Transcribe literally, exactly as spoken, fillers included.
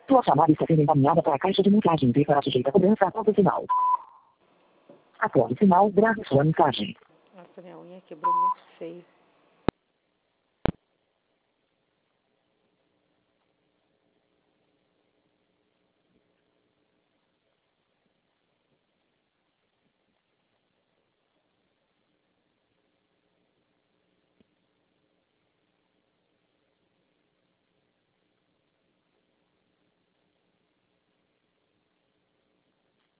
Sua chamada está sendo encaminhada para a caixa de mensagens e para sujeita a cobrança após o sinal. Após o sinal, grave sua mensagem. Nossa, minha unha quebrou muito feio.